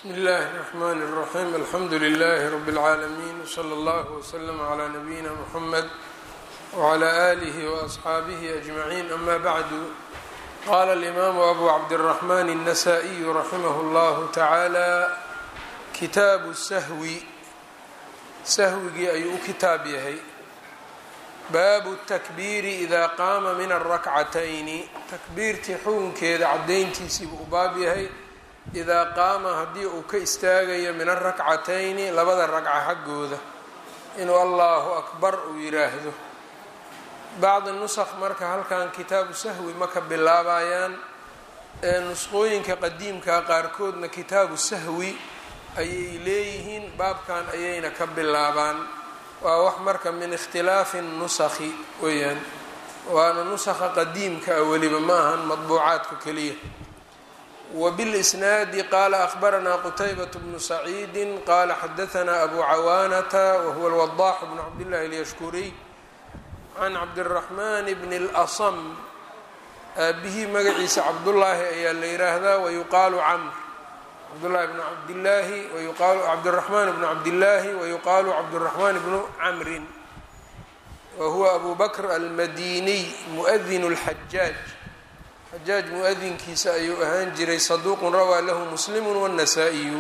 بsم الlh الرحmn الرحيم الحمdu للh رب العاalمين وصلى الله وsلم عlى نبيinا محمد وعlى آله وأصxaaبه أجمعين أmا bعd qala الإmام أbو cبدالرحمن النسائي رحimه الله taعالى kitaabu الshwi sahwigii ayuu u kitaab yahay baabu التakبيiri إida qaama min الrakcatayni takbiirtii xukunkeeda cadayntiisiibuu u baab yahay idaa qaama haddii uu ka istaagayo min arakcatayni labada ragca xaggooda inuu allahu akbar uu yiraahdo. bacdi nusakh marka halkan kitaabu sahwi ma ka bilaabayaan nusqooyinka qadiimka qaarkoodna kitaabu sahwi ayay leeyihiin baabkan ayayna ka bilaabaan. waa wax marka min ikhtilaafi nusakhi weyaan, waana nusakha qadiimka weliba ma ahan madbuucaadka keliya. وبالإسناad qال أخبرnا qتيبة بن سعيد qال xdثnا أbو cawاnة وهو الوضاح بن cبدالله اليشhكري عن cبدالرحمن بن الأصم aabihii magaciisa cبداللahi ayaa la yiraahdaa ويuqaaل cمر cبداللahi بن cبداللahi cبدالرحمن بن cبداللahi ويuqaaل cبدالرحمن بن cمر وهو أbو بكر المdيني مؤذن الحجاج xajaaj mu-adinkiisa ayuu ahaan jiray saduuqun rawaa lahu muslimu wالnasaa-iyu.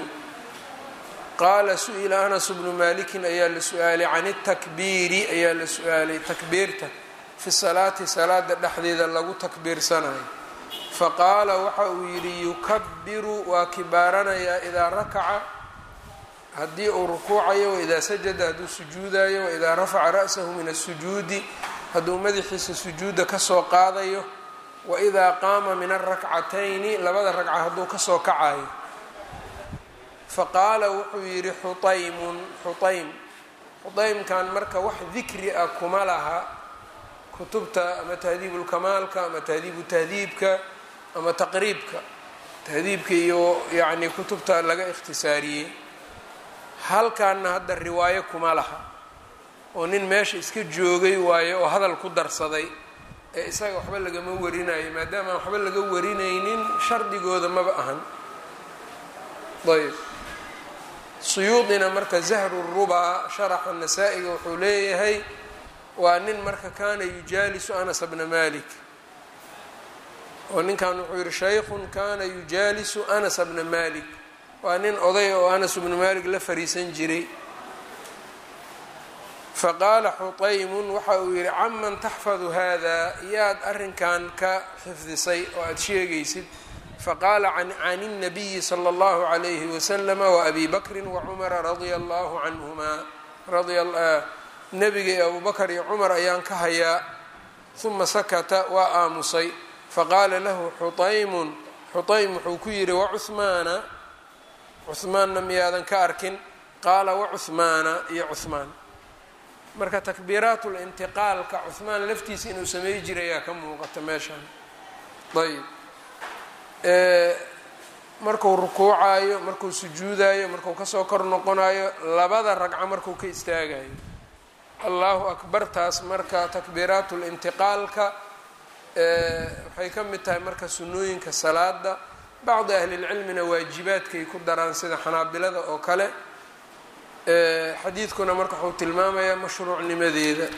qaala su-ila anas bnu malikin ayaa la su-aalay can اtakbiiri ayaa la su-aalay takbiirta fi salaati salaada dhexdeeda lagu takbiirsanayo. faqaala waxa uu yidhi yukabiru waa kibaaranayaa idaa rakaca haddii uu rukuucayo, waidaa sajada hadduu sujuudayo, waidaa rafaca ra'sahu min الsujuudi hadduu madaxiisa sujuuda kasoo qaadayo, waidaa qaama min arakcatayni labada ragca hadduu kasoo kacayo. faqaala wuxuu yidhi xuaymkan marka wax dikri ah kuma laha kutubta ama tahdiibulkamaalka ama tahdiibu tahdiibka ama taqriibka tahdiibka iyo yani kutubta laga ikhtisaariyey. halkaana hadda riwaayo kuma laha oo nin meesha iska joogay waayo oo hadal ku darsaday ee isaga waxba lagama warinayo, maadaama aan waxba laga warinaynin shardigooda maba ahan. ayb suyuudina marka zahru ruba sharaxa nasaa-iga wuxuu leeyahay waa nin marka kaana yujaalisu anas bna malik, oo ninkan wuxuu yihi shaykhun kaana yujaalisu anas bna malik, waa nin oday oo anas bna malik la fariisan jiray. faqaala xuطaymun waxa uu yihi caman taxfadu hada, yaad arrinkan ka xifdisay oo aada sheegaysid. faqaala can الnabiyi salى اllahu عalayhi waslama waabi bakri wacumara radia allahu canhumaa, nebiga iyo abu bakr iyo cumar ayaan ka hayaa. uma sakata waa aamusay. faqaala lahu xuطaym wuxuu ku yihi wacuhmaana, cuhmaanna miyaadan ka arkin? qaala wacuhmaana iyo cuhmaan. marka takbiiraatul intiqaalka cuhmaan laftiisa inuu samey jiray ayaa ka muuqata meeshaan. ayb markuu rukuucayo, markuu sujuudayo, markuu kasoo kor noqonayo, labada ragco markuu ka istaagayo allahu akbar. taas marka takbiiraatul intiqaalka waxay ka mid tahay marka sunnooyinka salaada. bacdi ahlilcilmina waajibaadkay ku daraan sida xanaabilada oo kale. xadiidkuna marka wuxuu tilmaamayaa mashruucnimadeeda.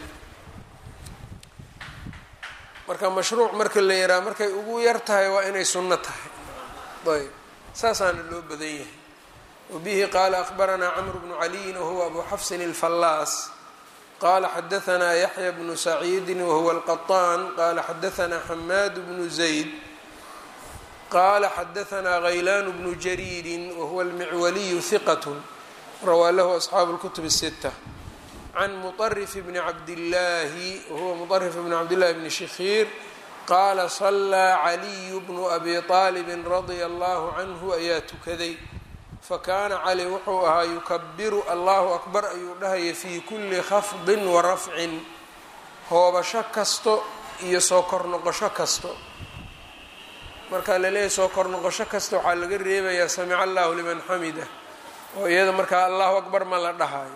marka mashruuc marka la yihaaha markay ugu yar tahay waa inay sunno tahay. ayb saasaana loo badan yahay. wabihi qaala akhbaranaa camr bnu caliyin wahuwa abu xafsin alfallaas qaala xadahanaa yaxya bnu saciidin wahuwa alqaطaan qaala xadahanaa xamaad bnu zayd qaala xadahanaa haylaan bnu jariirin wahuwa almicwaliyu hiqat rawaa lahu asxaabu اlkutub الsita can muطrif bni cabdillaahi wahuwa muطrif bni cabdillahi bni shikhiir qaala salaa caliyu bnu abi aalibin radia allahu canhu ayaa tukaday. fakaana cali wuxuu ahaa yukabiru allahu akbar ayuu dhahaya fii kuli khafdin wa rafcin, hoobasho kasto iyo soo kor noqosho kasto. marka laleeyahy soo kor noqosho kasta waxaa laga reebayaa samica allahu liman xamida, oo iyada markaa allahu akbar ma la dhahayo.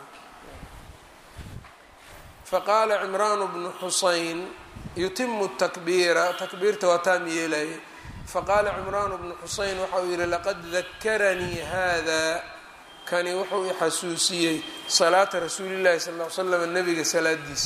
faqaala cimraan bnu xusayn yutimu takbiira, takbiirta waa taam yeelaya. faqaala cimraan bnu xuseyn waxa uu yihi laqad dakaranii hada kani wuxuu i xasuusiyey salaata rasuulillahi sal ll ly slam nabiga salaadiisa.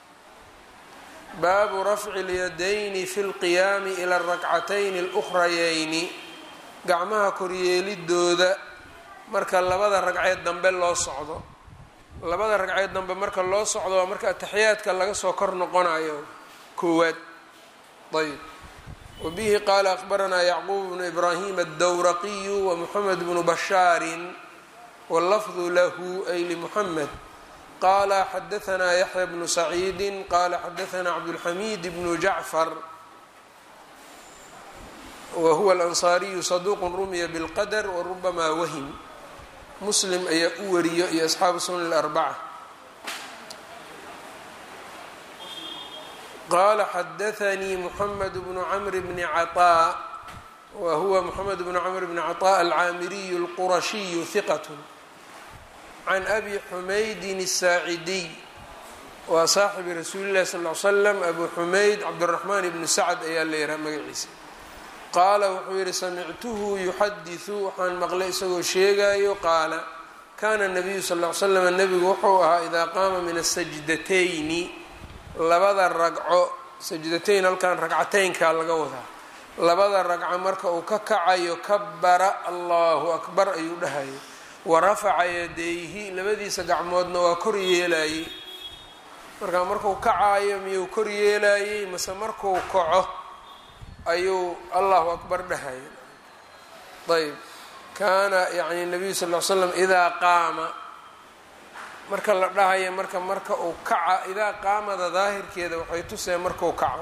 baabu rafci اlyadayni fi اlqiyaami ila اrakcatayni اlأkrayayni gacmaha koryeelidooda marka labada ragceed dambe loo socdo. labada ragceed dambe marka loo socdo waa marka ataxiyaadka laga soo kor noqonayo koowaad. ayb wabihi qaala akbaranaa yacquub bnu ibraahim aلdawraqiyu wamuxamed bnu bashaarin wاllafdu lahu ay limuxamed qaala xadaanaa yaxya bnu saciidi qaala xadaanaa cabdulxamiid bnu jacfar wahuwa alansaariyu saduuq rumiya bilqadr warubama wahim. muslim ayaa u wariyo iyo asxaabu sunan اlarbaca. qaala xadaanii muxamed bnu camr bni caطaa wa huwa muxamed bnu camr bni caطaa alcaamiriyu اlqurashiyu hiqat can abi xumaydin الsaacidiy waa saaxibi rasuuli llahi sal ly slam abu xumayd cabdالraxmaan bni sacd ayaa la yihaha magaciisa. qaala wuxuu yihi samictuhu yuxadiثu waxaan maqlay isagoo sheegayo qaala kana الnabiyu sal ly slam nebigu wuxuu ahaa idaa qaama min asajdatayni labada ragco sajdatayn halkan ragcateynkaa laga wadaa labada ragco marka uu ka kacayo kabara allahu akbar ayuu dhahayo warafaca yadayhi labadiisa gacmoodna waa kor yeelayey. marka markuu kacayo miyuu kor yeelayey mase markuu kaco ayuu allahu akbar dhahayo. ayb kaana yani nabiyu sal ly slam idaa qaama marka la dhahayo marka uu kaca idaa qaamada daahirkeeda waxay tuseen markuu kaco.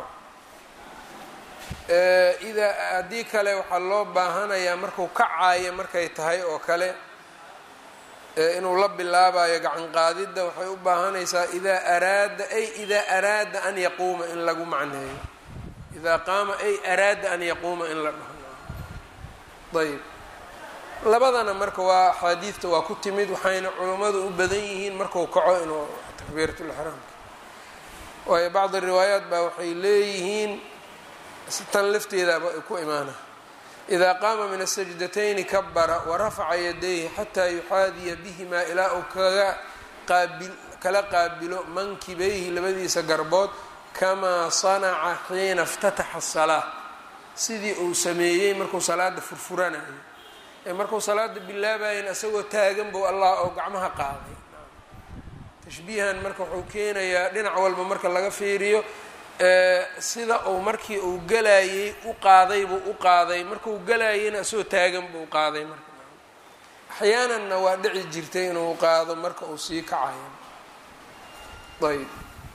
haddii kale waxaa loo baahanayaa markuu kacayo markay tahay oo kale inuu la bilaabayo gacan qaadidda waxay u baahanaysaa idaa araada an yaquuma in lagu macneeyo idaa qaama ay araada an yaquuma in la dhaho. ayb labadana marka waa axaadiidta waa ku timid waxayna culammadu u badan yihiin marku kaco inuu takbiiratulixraamka waayo bacdi riwaayaat baa waxay leeyihiin tan lafteedaaba ay ku imaana idaa qaama min asajdatayni kabara warafaca yadayhi xataa yuxaadiya bihimaa ilaa uu kala qaabilo mankibayhi labadiisa garbood kamaa sanaca xiina اftataxa الsalaa sidii uu sameeyey markuu salaada furfuranayo markuu salaada bilaabayen isagoo taagan bou allah oo gacmaha qaaday. tashbiihan marka wuxuu keenayaa dhinac walba marka laga fiiriyo sida uu markii uu galayey u qaaday buu u qaaday markuu galayena isagoo taagan buu qaaday. marka axyaananna waa dhici jirtay inuu qaado marka uu sii kacayo. ayb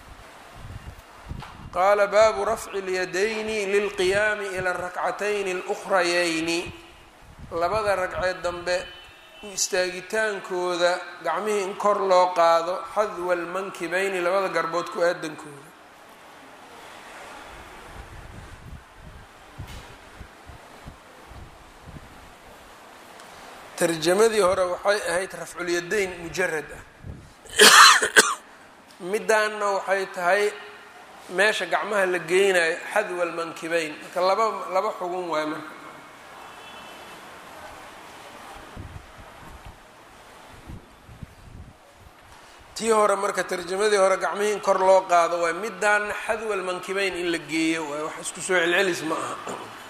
qaala baabu rafci اlyadayni lilqiyaami ila اrakcatayni اlأkrayayni labada ragceed dambe u istaagitaankooda gacmihii in kor loo qaado xadwa almankibayni labada garbood ku aadankooda. tarjamadii hore waxay ahayd rafculyadayn mujarad ah midaanna waxay tahay meesha gacmaha la geynayo xadwa almankibayn marka laba xugun waay marka. tii hore marka tarjamadii hore gacmihii in kor loo qaado waay midaanna xadwa almankibayn in la geeyo waay wax isku soo celcelis ma aha.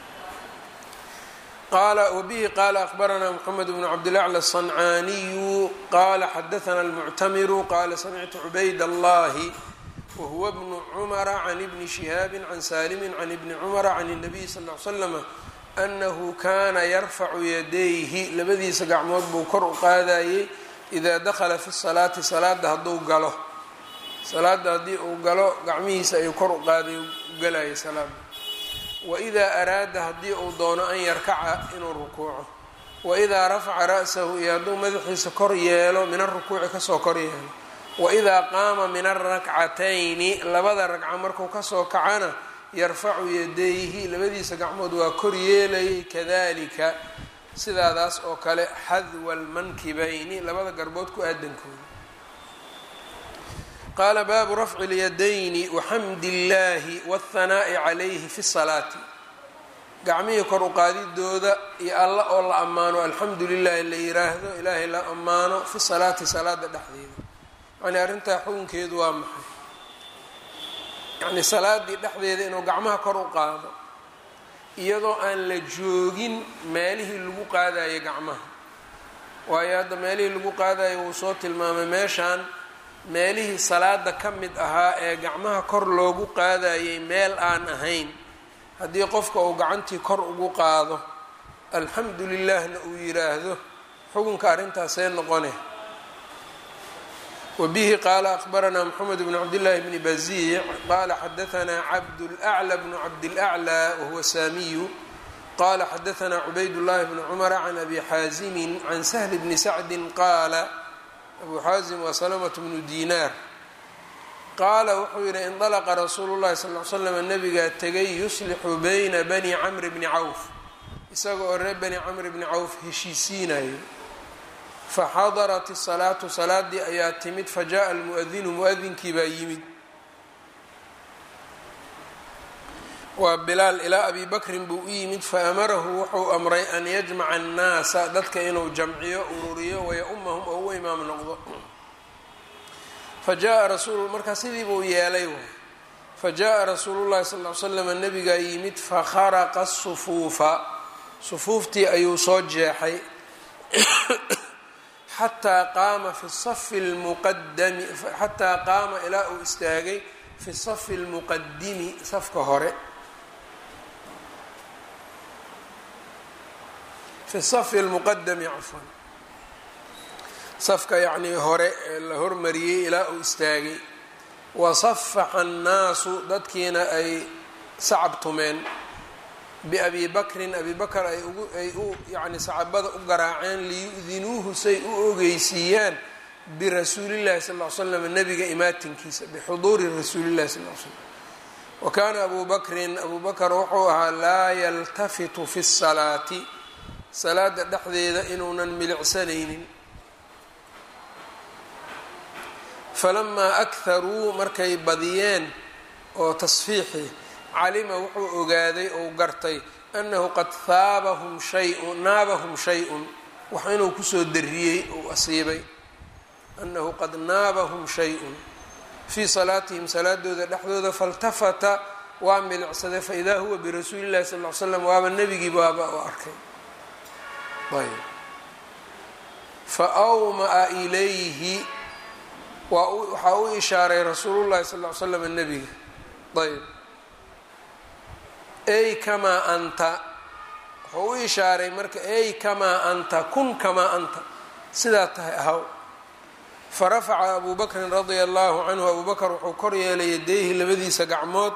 qala wbihi qala akbaranaa mxamed bnu cabdilacla الصancaaniyu qala xadaثna اlmuctamiru qala samictu cubayd allahi wahuwa bnu cumara can ibni shihaabi can salimi can ibni cumara can الnabiy sal ly slama anahu kana yarfacu yadayhi labadiisa gacmood buu kor u qaadayey idaa dakala fi salaati salaada hadduu galo salaada haddii uu galo gacmihiisa ayuu kor u qaaday u galayay salaada. waidaa araada haddii uu doono an yarkaca inuu rukuuco waidaa rafaca ra'sahu iyo hadduu madaxiisa kor yeelo min arukuuci kasoo kor yeelo waidaa qaama min arakcatayni labada ragco markuu kasoo kacana yarfacu yadayhi labadiisa gacmood waa kor yeelayay kadalika sidaadaas oo kale xadwa almankibayni labada garbood ku aadankooda. qaala baabu rafci اlyadayni waxamdi اllahi wاthanaa'i calayhi fi الsalaati gacmihii kor u qaadidooda iyo alla oo la ammaano alxamdu lilahi la yiraahdo ilaahay la ammaano fi salaati salaada dhexdeeda. yani arrintaa xukunkeedu waa maxay? yani salaadii dhexdeeda inuu gacmaha kor u qaado iyadoo aan la joogin meelihii lagu qaadayo gacmaha. waayo hadda meelihii lagu qaadayo wuu soo tilmaamay meeshaan meelihii salaada ka mid ahaa ee gacmaha kor loogu qaadayay meel aan ahayn haddii qofka uu gacantii kor ugu qaado alxamdu lilahna uu yiraahdo xukunka arrintaasee noqone. wabihi qaala akhbaranaa moxamed bn cabdillaahi bni baziic qaala xadaanaa cabdulأclى bnu cabdilأclى wahuwa saamiyu qala xadaanaa cubaydullahi bni cumara can abi xaasimin can sahli bni sacdin qaala abu xaasim waa salamatu bnu dinaar qaala wuxuu yidhi indalaqa rasuulu llahi sal l slam nabigaa tegay yuslixu bayna bani camri bni cawf isaga oo reer bani camri bni cawf heshiisiinayo. faxadarat isalaatu salaadii ayaa timid fajaءa almuadinu muadinkii baa yimid waa bilaal ilaa abi bakrin buu u yimid faamarahu wuxuu amray an yajmaca annaasa dadka inuu jamciyo ururiyo waya-umahum oo u imaam noqdo. fajaءa rasuul markaa sidii buu yeelay waay. fajaءa rasuulu llahi sal l slam nabigaa yimid fakharaqa sufuufa sufuuftii ayuu soo jeexay xataa qaama fi safi lmuqadami xataa qaama ilaa uu istaagay fi safi lmuqadimi safka hore fi safi lmuqadami cafwan safka yacnii hore ee la hormariyey ilaa uu istaagay. wasafaxa annaasu dadkiina ay sacab tumeen biabi bakrin abi bakr ay u yani sacabada u garaaceen liyudinuuhu say u ogeysiiyaan birasuulillahi sal l slam nabiga imaatinkiisa bixuduuri rasuulillahi sal l slam. wa kaana abu bakrin abu bakr wuxuu ahaa laa yaltafitu fi salaati salaada dhexdeeda inuunan milicsanaynin. falamaa akharuu markay badiyeen oo tasfiixi calima wuxuu ogaaday ou gartay annahu qad naabahum shay-un wax inuu kusoo dariyey ou asiibay annahu qad naabahum shay-un fii salaatihim salaadooda dhexdooda faltafata waa milicsaday faidaa huwa birasuuli llahi sal l slam waaba nebigii baaba u arkay. ayb fa awmaa ilayhi waxaa u ishaaray rasuulullahi sal l slam nebiga. ayb ey kamaa anta wuxuu u ishaaray marka ey kamaa anta kun kamaa anta sidaa tahay ahaw. farafaca abu bakrin radia allahu canhu abu bakr wuxuu kor yeelay yadayhi labadiisa gacmood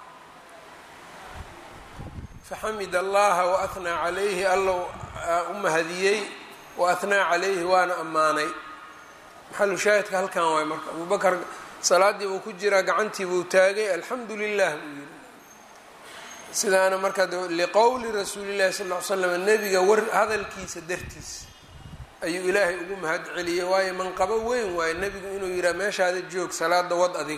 faxamid allaha waahnaa calayhi allow u mahadiyey waahnaa calayhi waana ammaanay. maxalu shaahidka halkan waay marka abu bakr salaadii buu ku jiraa gacantii buu taagay alxamdu lilah buu yiri. sidaana marka liqowli rasuulillahi sal l slam nebiga war hadalkiisa dartiis ayuu ilaahay ugu mahad celiyey waayo manqabo weyn waayo nebigu inuu yihaa meeshaada joog salaada wad adiga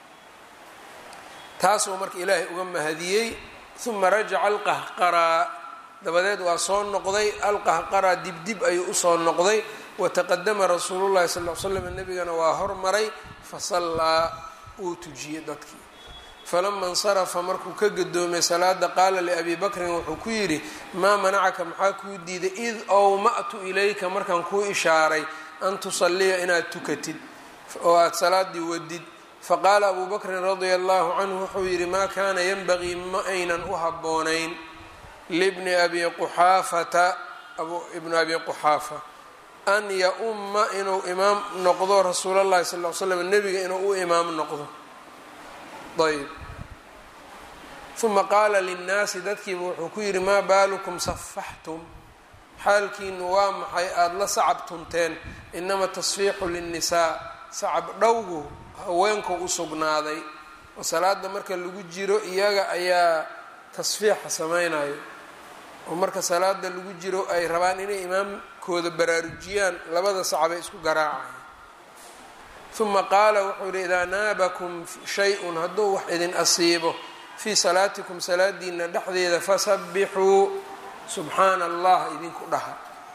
taasuu marka ilaahay uga mahadiyey. uma rajaca alqahqaraa dabadeed waa soo noqday alqahqaraa dibdib ayuu usoo noqday wataqadama rasuulullahi sal l slam nebigana waa hormaray fasallaa uu tujiyey dadkii. falama insarafa markuu ka gadoomay salaada qaala liabi bakrin wuxuu ku yidhi maa manacaka maxaa kuu diiday id awma'tu ilayka markaan kuu ishaaray an tusalliya inaad tukatid oo aada salaadii wadid. faqaala abu bakrin radia allahu canhu wuxuu yidhi maa kaana yanbagii ma aynan u habboonayn libni abi quxaafata ibnu abi quxaafa an ya-umma inuu imaam noqdo rasuulallahi sal l slam nebiga inuu u imaam noqdo. ayb uma qaala linnaasi dadkiiba wuxuu ku yidhi maa baalukum safaxtum xaalkiinu waa maxay aada la sacab tunteen inama tasfiixu linnisaa sacab dhowgu haweenku u sugnaaday oo salaada marka lagu jiro iyaga ayaa tasfiixa samaynayo oo marka salaada lagu jiro ay rabaan inay imaamkooda baraarujiyaan labada sacabay isku garaacaya. uma qaala wuxuu yidhi idaa naabakum shay-un hadduu wax idin asiibo fii salaatikum salaadiina dhexdeeda fasabbixuu subxaana allah idinku dhaha.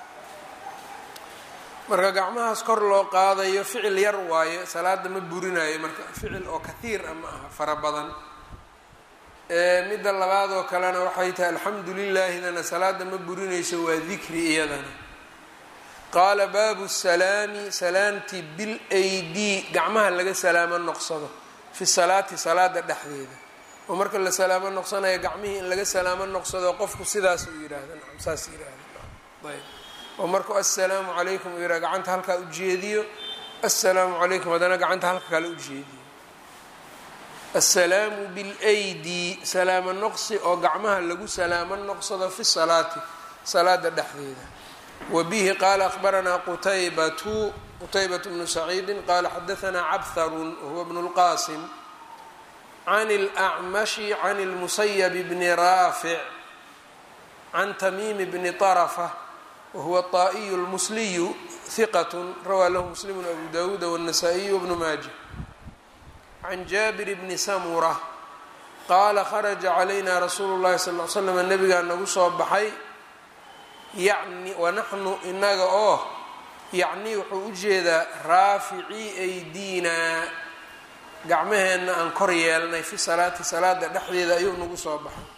marka gacmahaas kor loo qaadayo ficil yar waaye, salaada ma burinayo marka ficil oo kathiir ah ma aha, fara badan. midda labaad oo kalena waxay tahay alxamdu lilaahidana salaada ma burinayso, waa dikri iyadana. qaala baabu salaami salaamti bilaydi gacmaha laga salaamo noqsado fi salaati salaada dhexdeeda, oo marka la salaamo noqsanayo gacmihii in laga salaamo noqsado qofku sidaas uu yidhaahda saas yidhaahda ayb. oo markuu assalaamu calaykum uu yidhaha gacanta halkaa ujeediyo, assalaamu calaykum haddana gacanta halka kale ujeediyo. assalaamu bilaydi salaamo noqsi oo gacmaha lagu salaamo noqsado fi salaati salaada dhexdeeda. wabihi qaala akhbaranaa qutaybatu bnu saciidin qaala xadaanaa cabharun wahuwa bnu lqaasim can اlأcmashi can اlmusayab bni raafic can tamiimi bni طarafa wahuwa طaa'iyu اlmusliyu hiqat rawaa lahu muslimu abu dawuuda wالnasaa-iyu wbnu maaja can jaabir bni samura qaala kharaja calayna rasuulu اllahi sal l slam nabigaa nagu soo baxay yacni wanaxnu inaga oo yacni wuxuu u jeedaa raaficii aydiinaa gacmaheenna aan kor yeelnay fi salaati salaada dhexdeeda ayuu nagu soo baxay.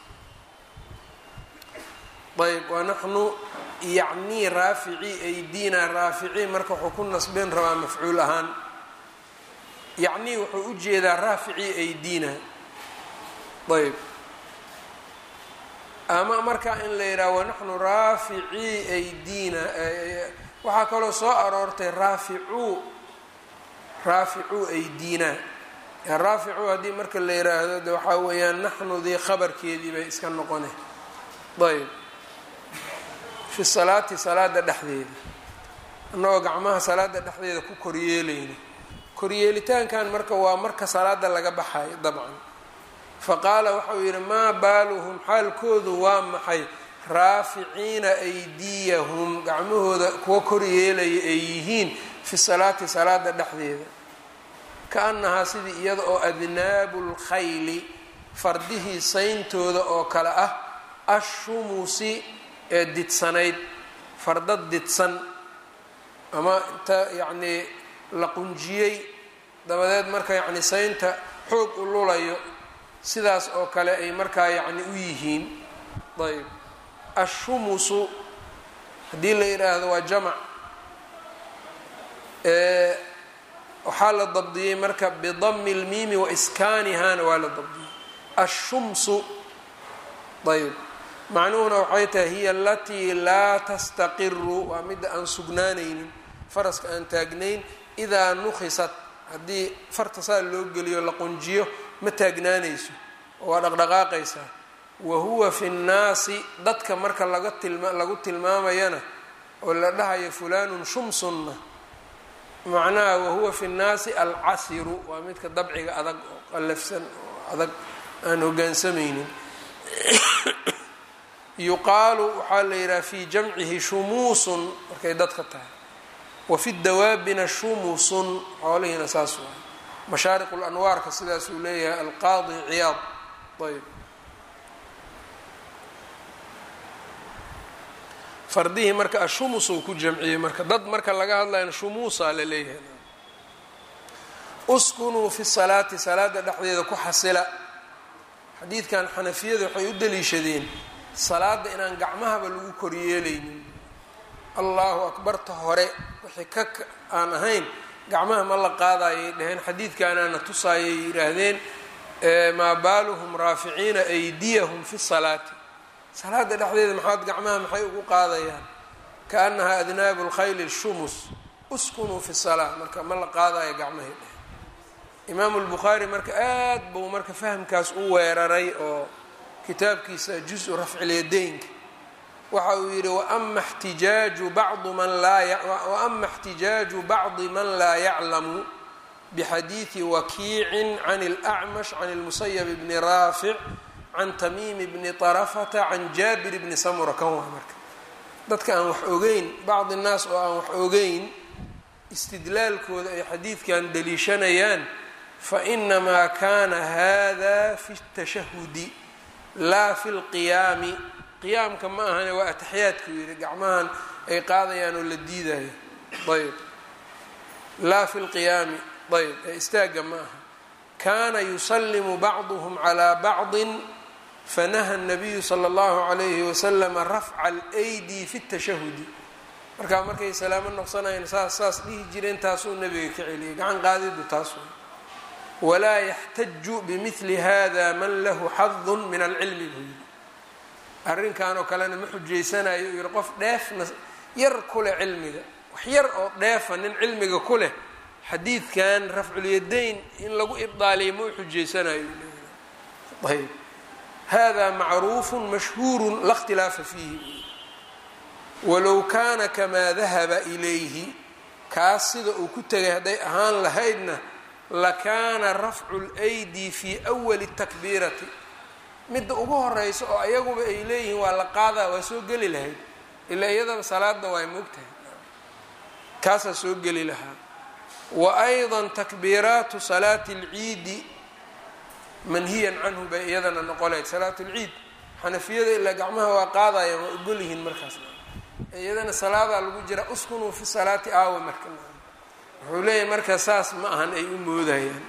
ayb wanaxnu yacnii raaficii aydiinaa raaficii marka wuxuu ku nasbeen rabaa mafcuul ahaan, yacnii wuxuu u jeedaa raaficii aydiina. ayb ama marka in la yidhaha wanaxnu raaficii aydiina, waxaa kaloo soo aroortay raaficuu aydiina. raaficuu haddii marka la yidhaahdo de waxaa weeyaan naxnudii khabarkeedii bay iska noqone. ayb fi salaati salaada dhexdeeda annagoo gacmaha salaada dhexdeeda ku koryeelayna. koryeelitaankan marka waa marka salaada laga baxayo dabcan. faqaala waxauu yidhi maa baaluhum xaalkoodu waa maxay raaficiina aydiyahum gacmahooda kuwa koryeelaya ay yihiin fi salaati salaada dhexdeeda. ka-annahaa sidii iyada oo adnaabu lkhayli fardihii sayntooda oo kale ah, ashumusi ee didsanayd, farda didsan ama inta yacnii la qunjiyey dabadeed marka yacni saynta xoog u lulayo, sidaas oo kale ay markaa yacni u yihiin. ayb ashumusu haddii la yidhaahdo waa jamac, waxaa la dabdiyey marka bidami lmiimi wa iskaanihana waa la dabdiyey ashumsu. ayb macnuhuna waxay tahay hiya alatii laa tastaqiru, waa midda aan sugnaanaynin, faraska aan taagnayn. idaa nukhisat haddii farta saa loo geliyo la qunjiyo ma taagnaanayso oo waa dhaqdhaqaaqaysaa. wahuwa fi nnaasi dadka marka lagu tilmaamayana oo la dhahayo fulaanun shumsunna, macnaha wahuwa fi nnaasi alcasiru, waa midka dabciga adag oo qallafsan oo adag aan hogaansamaynin. yuqaalu waxaa la yidhaha fii jamcihi shumuusun markay dadka tahay, wa fi dawaabina shumuusun xoolihiina saas waay. mashaariq lanwaarka sidaasuu leeyahay alqaadi ciyaad. ayb fardihii marka ashumus uu ku jamciyey, marka dad marka laga hadlayna shumuusaa la leeyahay. uskunuu fi salaati salaada dhexdeeda ku xasila. xadiidkan xanafiyada waxay u daliishadeen salaada inaan gacmahaba lagu koryeelaynin. allahu akbarta hore wixii ka aan ahayn gacmaha ma la qaadayay dhaheen, xadiidkaanaana tusaayay yidhaahdeen maa baaluhum raaficiina aydiyahum fi salaati. salaada dhexdeeda maxaad gacmaha maxay ugu qaadayaan? kaanahaa adnaabu lkhayli shumus. uskunuu fi salaa marka ma la qaadayo gacmahay dheh. imaamu lbukhaari marka aad buu marka fahamkaas u weeraray oo kitaabkiisa juz-u rafcilyadaynka waxa uu yidhi waama اxtijaaju bacdi man laa yaclamu bixadiidi wakiicin can اlأcmash can اlmusayab bni raafic can tamiimi bni طarafata can jaabir bni samura. kan waa marka dadka aan wax ogeyn, bacdi الnaas oo aan wax ogeyn istidlaalkooda ay xadiidkan daliishanayaan fainamaa kana hada fi الtashahudi laa fi اlqiyaami qiyaamka ma ahane waa ataxiyaadku yidhi gacmahan ay qaadayaan oo la diidayo ayb laa fi lqiyaami ayb ee istaaga ma aha kana yusalimu bacduhm calى bacdi fanaha الnabiyu salى اllahu عalayhi wasalam rafca اlaydi fi الtashahudi markaa markay salaamo noqsanayeen saas dhihi jireen taasuu nabiga ka celiyay gacan qaadidu taas walaa yaxtaju bimili hada man lahu xadu min alcilmi buu yidhi arrinkan oo kalena ma xujaysanayo u yihi qof dheefna yar ku leh cilmiga wax yar oo dheefa nin cilmiga ku leh xadiidkan rafculyadayn in lagu ibdaaliyo ma u xujaysanayo ayb hada macruufu mashhuuru la اkhtilaafa fiihi walow kaana kamaa dahaba ilayhi kaas sida uu ku tegay hadday ahaan lahaydna lakaana rafcu اlaydi fi awali الtakbiirati midda ugu horeysa oo ayaguba ay leeyihiin waa la qaadaa waa soo geli lahayd ilaa iyadaba salaadda waa moogtahay kaasaa soo geli lahaa wa ayضa takbiiraatu salaati اlciidi manhiyan canhu bay iyadana noqonayd salaat اlciid xanafiyada ilaa gacmaha waa qaadayaan waa ogol yihiin markaasna iyadana salaadaa lagu jira uskunuu fi salaati aawa marka wuxuu leeyahay marka saas ma ahan ay u moodayaan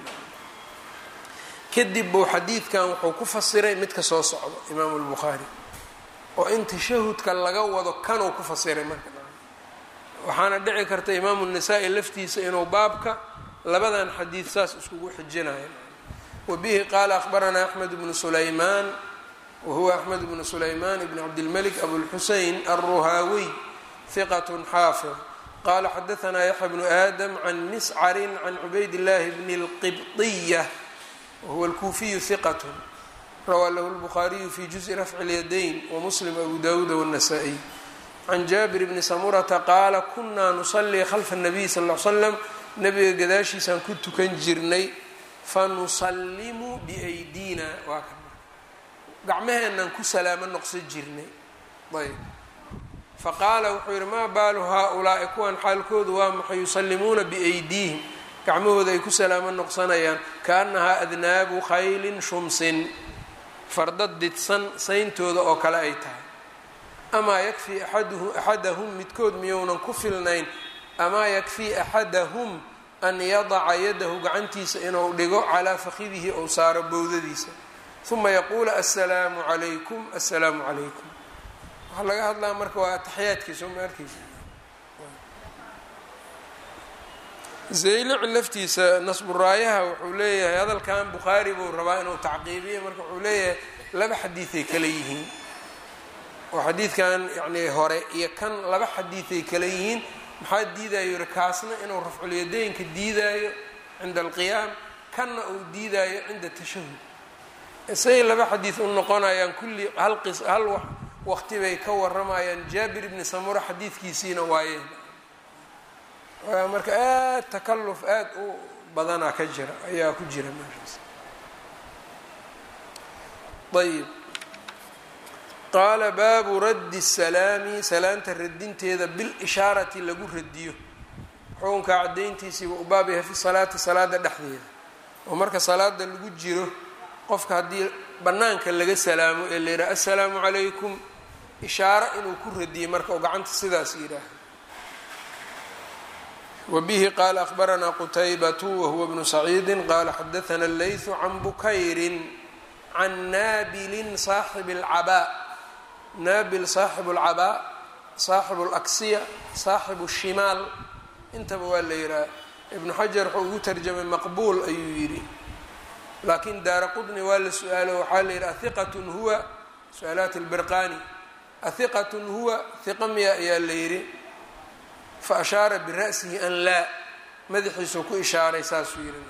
kadib buu xadiidkan wuxuu ku fasiray midka soo socdo imaamu lbukhaari oo in tashahudka laga wado kanuu ku fasiray marka waxaana dhici karta imaamu nasaa-i laftiisa inuu baabka labadan xadiid saas iskugu xijinayo wabihi qaala akhbaranaa axmed bnu sulaymaan wahuwa axmed bnu sulaymaan bn cabdilmalik abulxusein alruhaawiy hiqat xaafid qala xadaanaa yaxya bnu aadam can miscarin can cubayd llaahi bni اlqibطiya wahuwa alkuufiyu hiqat rawaa lahu lbukhaariyu fi juزءi rafci اlyadayn wamuslim abu dawuuda wالnasaa-iy can jaabir bni samurata qaala kunaa nusalii khalfa الnabiy sal ll l slam nabiga gadaashiisaan ku tukan jirnay fanusalimu biaydina waa ka gacmaheenaan ku salaamo noqsan jirnay ayb faqaala wuxuu yidhi maa baalu haa-ulaa'i kuwan xaalkoodu waa maxay yusalimuuna biaydiihim gacmahooda ay ku salaamo noqsanayaan kaannahaa adnaabu khaylin shumsin farda didsan sayntooda oo kale ay tahay amaa yakfii axadahum midkood miyounan ku filnayn amaa yakfii axadahum an yadaca yadahu gacantiisa inuu dhigo calaa fakidihi ou saaro bowdadiisa uma yaquula assalaamu calaykum assalaamu calaykum waxaa laga hadlaa marka waa ataxiyaadkiisa uma arkeysa zaylici laftiisa nasburaayaha wuxuu leeyahay hadalkan bukhaari buu rabaa inuu tacqiibiyo marka wuxuu leeyahay laba xadiiday kale yihiin oo xadiidkan yani hore iyo kan laba xadiiday kale yihiin maxaa diidayo yihi kaasna inuu rafculyadaynka diidaayo cinda alqiyaam kanna uu diidaayo cinda tashahud say laba xadiid u noqonayaan kulli hal waqti bay ka waramayaan jaabir ibni samura xadiidkiisiina waayeen marka aad takaluf aad u badanaa ka jira ayaa ku jira meeshaas ayb qaala baabu raddi salaami salaanta radinteeda bilishaarati lagu radiyo xukunka caddayntiisiiba u baab yahay fi salaati salaada dhexdeeda oo marka salaada lagu jiro qofka haddii bannaanka laga salaamo ee la yidhaha assalaamu calaykum ishaaro inuu ku radiyey marka oo gacanta sidaas yidhaaha wabihi qaala akhbaranaa qutaybatu wahuwa bnu saciidi qaala xadaana allaythu can bukayrin can naabilin saaxibi اlcabaa naabil saaxibu اlcabaa saaxibu اlaksiya saaxibu الshimaal intaba waa la yidhaha ibnu xajar wuxuu ugu tarjamay maqbuul ayuu yidhi laakiin daara qudni waa la su-aalo waxaa la yidhi ahiqatun huwa su-aalaat اlbirqani ahiqatun huwa hiqa miya ayaa la yidhi fa ashaara bira'sihi an laa madaxiisuu ku ishaaray saasuu yidhi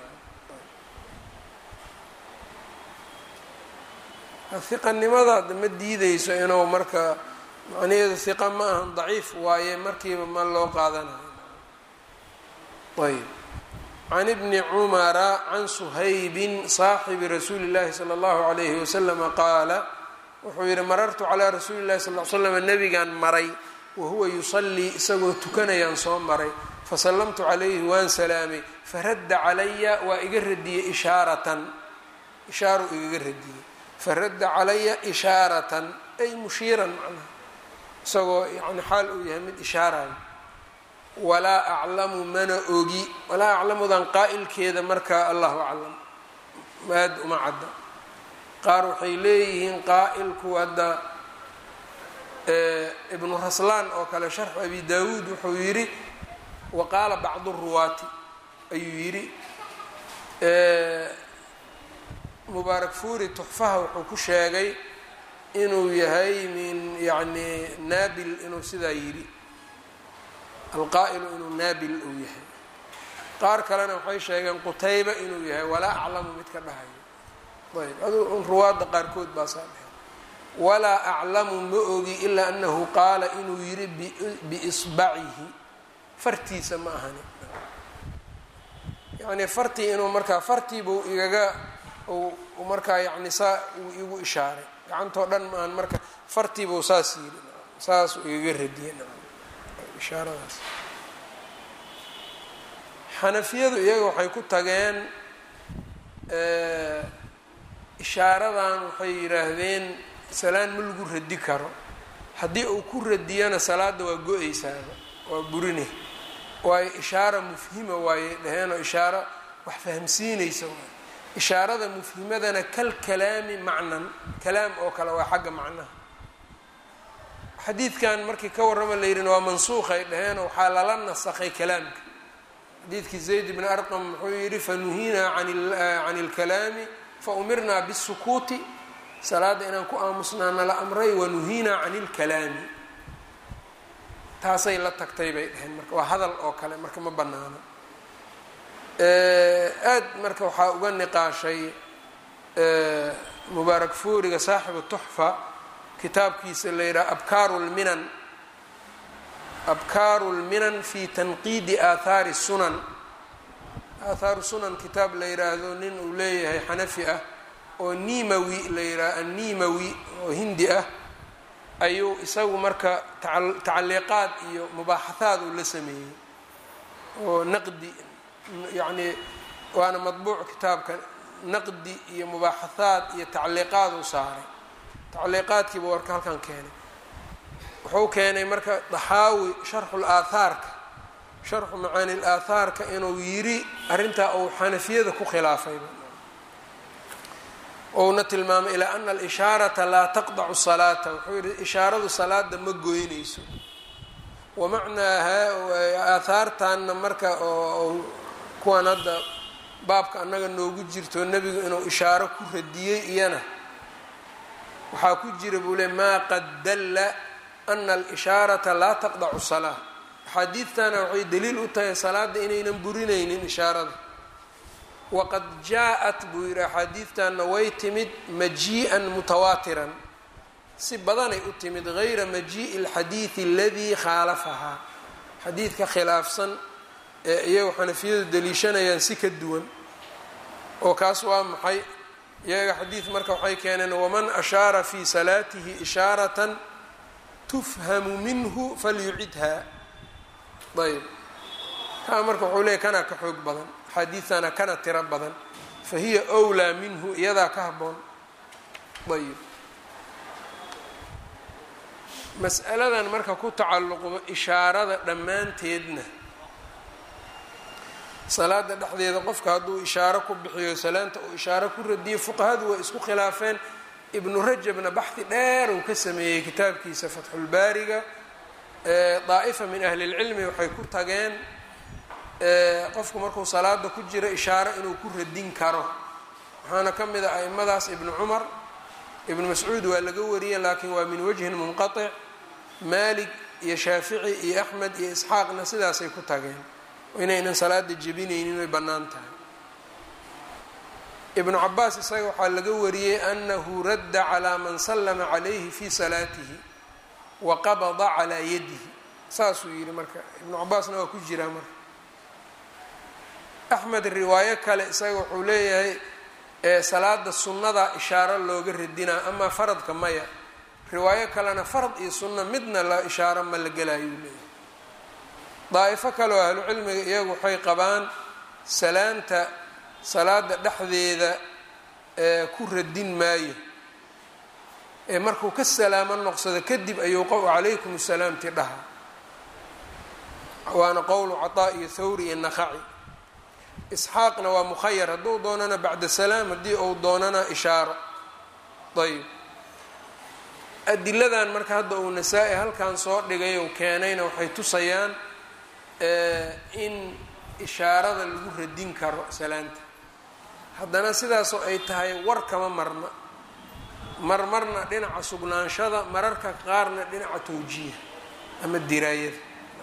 hiqanimada ma diideyso inuu marka macnaheedu hiqa ma ahan daciif waaye markiiba ma loo qaadanayo ayb can ibni cumara can suhaybin saaxibi rasuuli llahi sala allahu alayhi wasalama qaala wuxuu yihi marartu calaa rasuuli llahi sal l slam nabigaan maray wahuwa yusallii isagoo tukanayaan soo maray fasallamtu calayhi waan salaamay faradda calaya waa iga radiyey ishaaratan ishaaru igaga radiyey faradda calaya ishaaratan ay mushiiran macnaha isagoo yani xaal uu yahay mid ishaarayo walaa aclamu mana ogi walaa aclamudan qaa'ilkeeda markaa allahu aclam maad uma cadda qaar waxay leeyihiin qaa'ilku hadda ibnu raslaan oo kale sharxu abi daawuud wuxuu yidhi waqaala bacdu ruwaati ayuu yidhi mubaarak fuuri tuxfaha wuxuu ku sheegay inuu yahay min yani naabil inuu sidaa yidhi alqaa'ilu inuu naabil uu yahay qaar kalena waxay sheegeen qutayba inuu yahay walaa aclamu mid ka dhahayo ayb aduu ruwaadda qaarkood baa saa dhahay walaa aclamu ma ogi ilaa anahu qaala inuu yidhi biisbacihi fartiisa ma ahani yani fartii inuu markaa fartiibuu igaga markaa yani saa uu igu ishaaray gacantoo dhan maahan marka fartiibuu saas yidhi saasuu igaga radiyey ishaaradaas xanafiyadu iyaga waxay ku tageen ishaaradan waxay yidhaahdeen salaan ma lagu radi karo haddii uu ku radiyana salaada waa go-eysaaba waa burine waayo ishaara mufhima waayey dhaheenoo ishaaro wax fahamsiinaysa waay ishaarada mufhimadana kal kalaami macnan kalaam oo kale waa xagga macnaha xadiidkan markii ka warrama la yidhina waa mansuuqay dhaheenoo waxaa lala nasakhay kalaamka xadiidkii zayd bni arqam wuxuu yidhi fanuhiinaa can اlkalaami faumirnaa bالsukuuti salaada inaan ku aamusnaa nala amray wanuhiinaa can اlkalaami taasay la tagtay bay dhaheen marka waa hadal oo kale marka ma banaano aad marka waxaa uga niqaashay mubaarak fuuriga saaxibu tuxfa kitaabkiisa la yidhaha abkaaru lminan fi tanqiidi aathaari sunan aahaaru sunan kitaab la yidhaahdo nin uu leeyahay xanafi ah oo nimawi la yidhaha annimawi oo hindi ah ayuu isagu marka tacaliiqaad iyo mubaaxahaad uu la sameeyey oo naqdi yacni waana madbuuc kitaabka naqdi iyo mubaaxahaad iyo tacliiqaad uu saaray tacliiqaadkiiba warka halkan keenay wuxuu keenay marka daxaawi sharxu macaani laathaarka inuu yidhi arrintaa uu xanafiyada ku khilaafayba ouna tilmaamay ilaa ana alishaarata laa taqdacu salaata wuxuu yihi ishaaradu salaada ma goynayso wamacnaaha aathaartanna marka oo kuwan hadda baabka annaga noogu jirto nebigu inuu ishaaro ku radiyey iyana waxaa ku jira buu le maa qad dalla ana alishaarata laa taqdacu salaa axaadiidtana waxay daliil u tahay salaada inaynan burinaynin ishaarada waqad jaa-at buu yidhi axaadiidtanna way timid majii'an mutawaatiran si badanay u timid gayra majii'i alxadiidi aladii khaalafahaa xadiidka khilaafsan ee iyagu xanafiyadu daliishanayaan si ka duwan oo kaas waa maxay iyaga xadiid marka waxay keeneen waman ashaara fii salaatihi ishaaratan tufhamu minhu falyucidha ayb kaa marka wuxuu leeyay kanaa ka xoog badan axaadiidtana kana tiro badan fa hiya wlaa minhu iyadaa ka habboon ayb mas'aladan marka ku tacalluqdo ishaarada dhammaanteedna salaada dhexdeeda qofka hadduu ishaaro ku bixiyo salaanta uu ishaaro ku radiyo fuqahadu way isku khilaafeen ibnu rajabna baxdi dheer uu ka sameeyey kitaabkiisa fatxulbaariga daa'ifa min ahli lcilmi waxay ku tageen qofku markuu salaada ku jiro ishaaro inuu ku radin karo waxaana ka mid a aimadaas ibnu cumar ibnu mascuud waa laga wariyey laakiin waa min wajhin munqatic maalik iyo shaafici iyo axmed iyo isxaaqna sidaasay ku tageen inaynan salaada jebinaynin way bannaan tahay ibnu cabaas isaga waxaa laga wariyey anahu radda calaa man sallama calayhi fii salaatihi wa qabada calaa yadihi saasuu yidhi marka ibnu cabaasna waa ku jiraa marka axmed riwaayo kale isaga wuxuu leeyahay salaada sunnada ishaaro looga radinaa amaa faradka maya riwaayo kalena farad iyo sunno midna la ishaaro ma la gelaayuu leeyahay daa'ifo kale oo ahlu cilmiga iyagu waxay qabaan salaanta salaada dhexdeeda ku radin maayo markuu ka salaamo noqsado kadib ayuu calaykum salaamti dhaha, waana qowlu caطaa iyo thawri iyo naqaci. isxaaqna waa mukhayar, hadduu doonana bacda salaam, haddii uu doonana ishaaro. ayb adiladan marka hadda uu nasaa-i halkan soo dhigay ou keenayna waxay tusayaan in ishaarada lagu radin karo salaanta. haddana sidaasoo ay tahay war kama marna, marmarna dhinaca sugnaanshada, mararka qaarna dhinaca tawjiiha ama diraayada.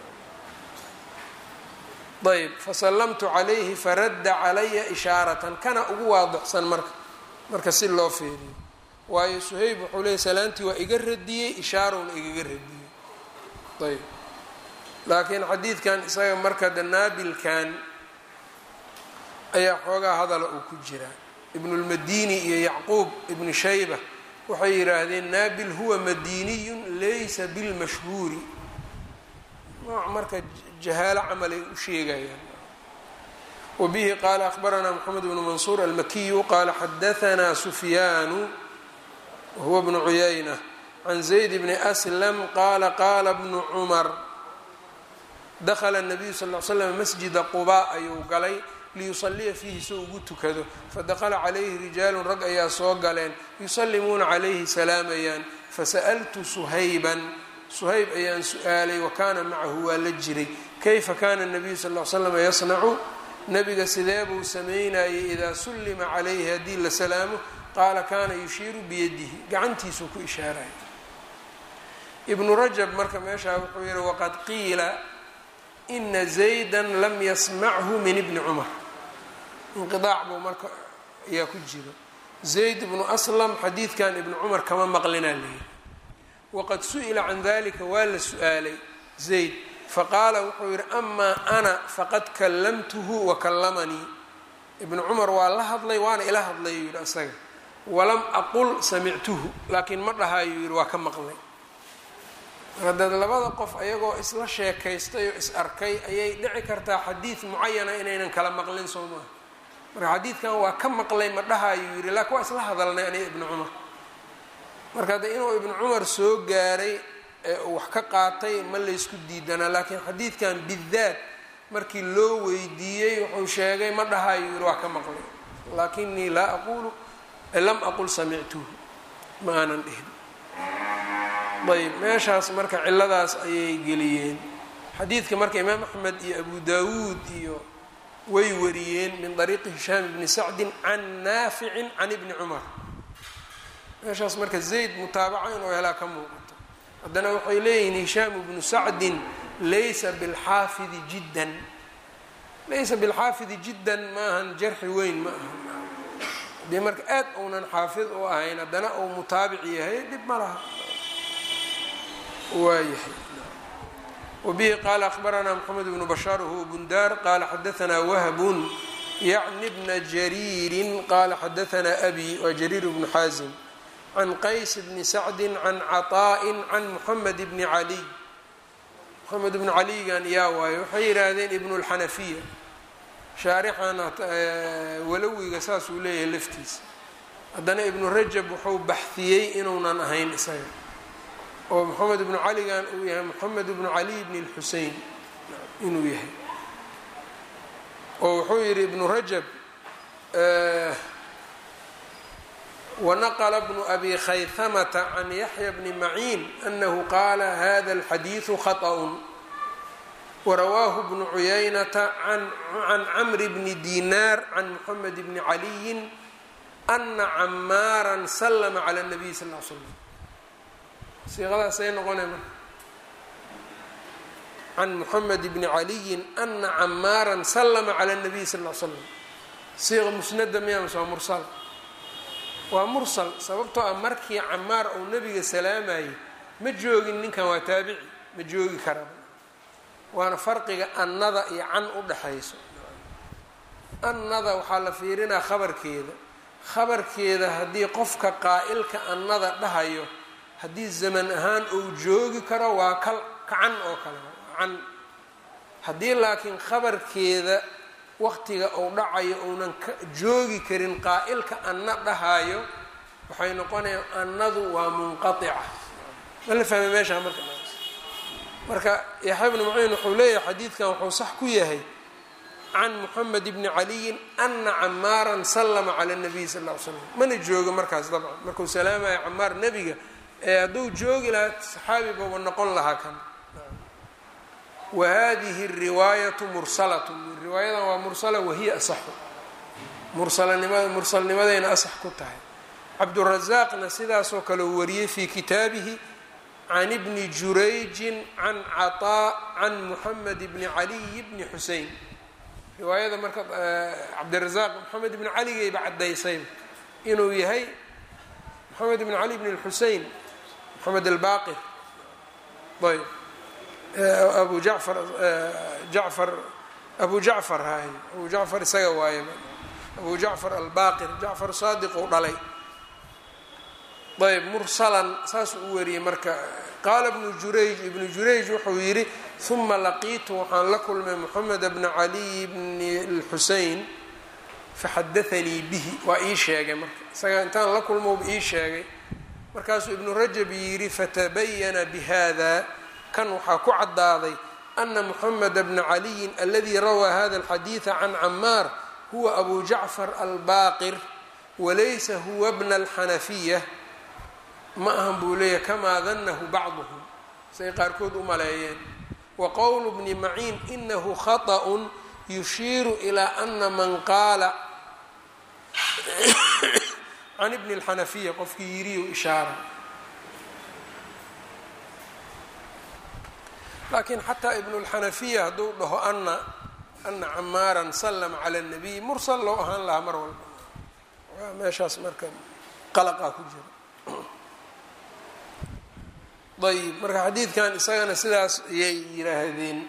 ayb fasallamtu calayhi faradda calaya ishaaratan, kana ugu waadixsan marka si loo feeriyo, waayo suhayb wuxuu leeyay salaantii waa iga radiyey, ishaarowna igaga radiyey. ayb laakiin xadiidkan isaga marka danaabilkan ayaa xoogaa hadala uu ku jiraa. ibnulmadini iyo yacquub ibnu shayba waxay yidhaahdeen naabil huwa madiniyun laysa bilmashhuuri, nooc marka jahaalo camalay u sheegayaan. wabihi qaala akhbaranaa moxamed bnu mansuur almakiyu qaala xadahanaa sufyaanu wahuwa bnu cuyayna can zayd bni aslam qaala qaala bnu cumar dakhala nabiyu sal l slam masjida qubaa ayuu galay liyusaliya fiihi soo ugu tukado, fadakala calayhi rijaalun rag ayaa soo galeen yusallimuuna calayhi salaamayaan, fasa'altu suhayban, suhayb ayaan su-aalay wa kaana macahu waa la jiray, kayfa kaana nabiyu sal l slam yasnacu, nabiga sidee buu samaynayay idaa sullima calayhi haddii la salaamo, qaala kaana yushiiru biyadihi, gacantiisuu ku ishaaraya. ibnu rajab marka meeshaa wuxuu yihi waqad qiila ina zaydan lam yasmachu min ibni cumar, inqiaac buu marka ayaa ku jiro. zayd ibnu aslam xadiidkan ibnu cumar kama maqlinaa leeyahy. waqad su-ila can dalika waa la su-aalay zayd, faqaala wuxuu yihi amaa ana faqad kallamtuhu wa kallamanii, ibnu cumar waa la hadlay waana ila hadlay yuu yihi asaga, walam aqul samictuhu, laakiin ma dhahayuu yihi waa ka maqlay. haddaad labada qof ayagoo isla sheekaystay oo is arkay ayay dhici kartaa xadiid mucayana inaynan kala maqlin soo maaha. marka xadiidkan waa ka maqlay ma dhahayuu yihi, laakin waa isla hadalnay aniga ibnu cumar. marka hadda inuu ibnu cumar soo gaaray ee uu wax ka qaatay ma laysku diidanaa, laakiin xadiidkan bidaat markii loo weydiiyey wuxuu sheegay ma dhahayuu yihi waa ka maqlay, laakinii lam aqul samictuhu, ma aanan dhihin. ayb meeshaas marka ciladaas ayay geliyeen. xadiidka marka imaam axmed iyo abu dawuud iyo way wariyeen min طariiqi hishaam bni sacdin can naaficin can ibni cumar. meeshaas marka zayd mutaabaca inuu helaa ka muuqato. haddana waxay leeyihiin hishaam bnu sacdin laysa bilxaafidi jiddan, laysa bilxaafidi jiddan maahan jarxi weyn ma aha. haddii marka aad uunan xaafid u ahayn haddana uu mutaabic yahay dhib ma laha. waayahay. wabihi qaala akhbaranaa moxamed bnu bashaar huwa bundaar qaala xadaanaa wahbun yacni bna jariirin qaala xadaanaa abi waa jariir bnu xaasim can qays bni sacdin can caطaa'in can moxamed bni caliy. moxamed bnu caligan yaa waayo waxay yidhaahdeen ibnu اlxanafiya, shaarixana walowiga saasuu leeyahay laftiisa. haddana ibnu rajab wuxuu baxiyey inuunan ahayn isaga, oo moxamed ibnu caligan uu yahay moxamed ibnu cali bni اlxusein inuu yahay. oo wuxuu yihi ibnu rajab wanaqla bnu abi khayhamata can yaxya bni maciin anahu qaala hada اlxadiiثu khaطأ, warawaahu bnu cuyaynata can camri bni dinaar can moxamed bni caliyin ana camaara slma calى الnabiy sal ly slam. siiqadaasay noqonay marka can moxamed bni caliyin ana camaara slma calى الnabiy sal l slam. siiqa musnada miya mase waa mursal? waa mursal, sababtoo ah markii camaar uu nebiga salaamayay ma joogin ninkan, waa taabici, ma joogi karaa. waana farqiga annada iyo can u dhaxayso. annada waxaa la fiirinaa khabarkeeda haddii qofka qaa'ilka annada dhahayo haddii zaman ahaan uu joogi karo waa ka can oo kale can. haddii laakiin khabarkeeda waqtiga uu dhacayo uunan ka joogi karin qaa'ilka anna dhahaayo waxay noqonayaan annadu waa munqatica. ma la fahmay meeshaa marka yaxya bnu maciin wuxuu leeyahay xadiidkan wuxuu sax ku yahay can moxamed bni caliyin ana camaaran sallama cala nabiy sal ll ly slam. mana joogo markaas dabcan markuu salaamaya camaar nebiga hadduu joogi lahaa saxaabi baba noqon lahaa kan. wa hadihi riwaayatu mursalat, riwaayadan waa mursala wahiya asaxu, mursalnimadayna asax ku tahay. cabdurazaaqna sidaasoo kale uu wariyey fii kitaabihi can ibni jurayjin can caطaa can moxamed bni caliy bni xusein. riwaayada marka cabdirazaaq moxamed ibni caligayba caddaysay inuu yahay moxamed ibni cali bni xusein moxamed albaqir. ayb abu jacfar hay abu jacfar isaga waaye abu jacfar albaqir, jacfar saadiq uu dhalay. ayb mursalan saasuu u wariyey marka. qaala ibnu jurayj wuxuu yidhi uma laqiitu waxaan la kulmay moxamed bna caliy bni lxusein faxadaanii bihi, waa ii sheegay marka isaga intaan la kulmouba ii sheegay. markaasuu ibnu rajab yidhi fatabayana bihada, kan waxaa ku caddaaday ana moxameda bna caliyin aladii rawaa hada alxadiida can camaar huwa abu jacfar albaqir walaysa huwa bna alxanafiya. ma ahan buu leeyahy kamaa danahu bacduhum, say qaarkood u maleeyeen. wa qowlu bni maciin inahu khaطأ yushiiru ilaa ana man qaala can ibni اlxanafiya qofkii yiriyu ishaara. laakiin xataa ibnu اlxanafiya hadduu dhaho ana camaaran slma cala الnabiy mursal loo ahaan lahaa mar walba. waa meeshaas marka qalaqaa ku jira. ayb marka xadiidkan isagana sidaas ayay yidhaahdeen.